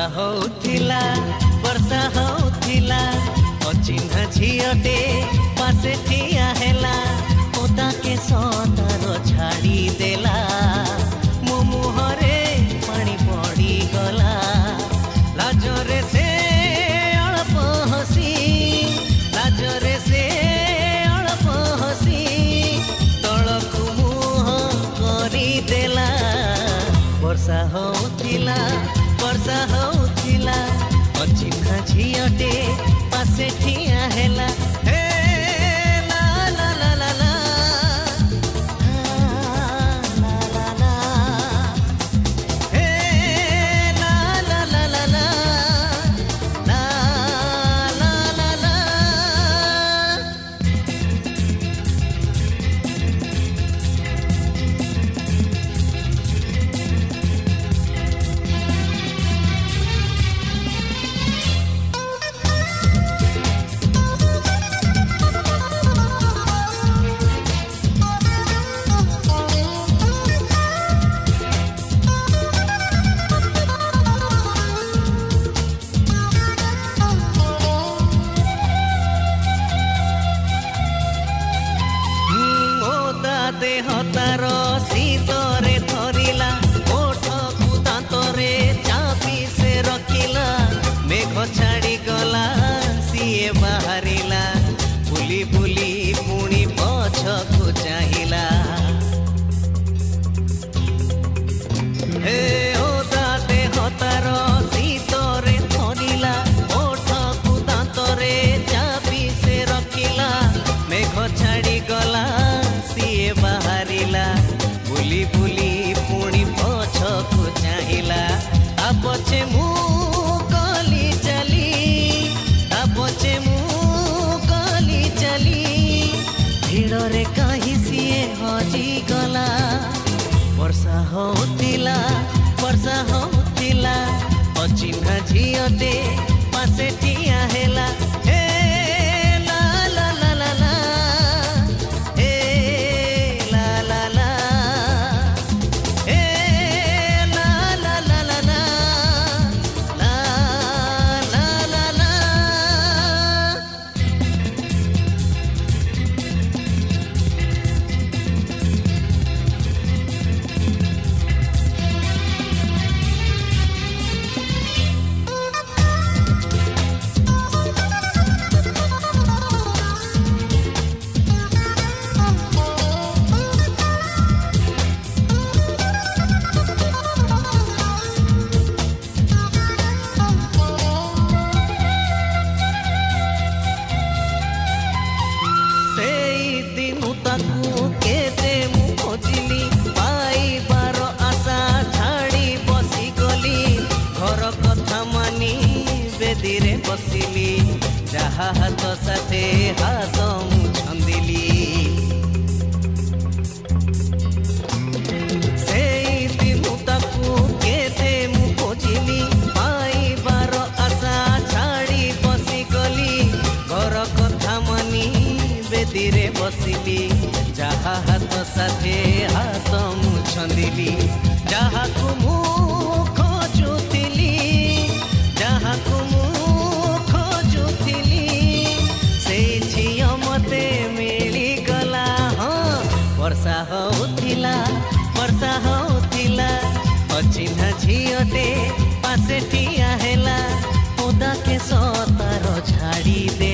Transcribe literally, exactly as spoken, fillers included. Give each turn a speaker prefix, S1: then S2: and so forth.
S1: होउथिला वर्षा होउथिला अचिन्हा झियटे पासे ठिया हेला ओदा के सतार छाड़ी देला मो मुहरे पानी पड़ी गला लाजरे से अल्प हसी लाजरे से अल्प हसी तळकु मुह करी देला वर्षा होउथिला वर्षा होउथिला अचिन्हा झियटे पासे ठिया हेला हे ला ला ला ला ला ला ला ला हे ला ला ला ला ला ला ला ला ला देह तार शीतरे धरिला ओठ को दांतरे चापी से रखिला मेघ छाड़ी गला सीए बाहरिला बुली बुली पुणी पछकु चाहिला हे ओदा देह तार शीतरे धरिला ओठ को दांतरे चापी से रखिला मेघ छाड़ी गला सीए बाहरिला बुली बुली पुणी पछकु चाहिला आ पछे मु कली चली आ पछे मु कली चली भीड़रे कहीं सीए हजी गला वर्षा होउथिला वर्षा होउथिला अचिन्हा झियटे पासे ठिया हेला हे ला ला ला ला ला बसिली जहा हाथ साथे हाथ मु छंदिली से दिनु ताकू केते मु खोजिली पाइबार आशा छाड़ी बसी गली घर कथा मनी बेदीरे बसिली जहा हाथ साथे हाथ मु छंदिली जहा को मु खोजुतिली जहा को वर्षा होउथिला वर्षा होउथिला अचिन्हा झियटे पासे ठिया हेला ओदा के सतार छाड़ी दे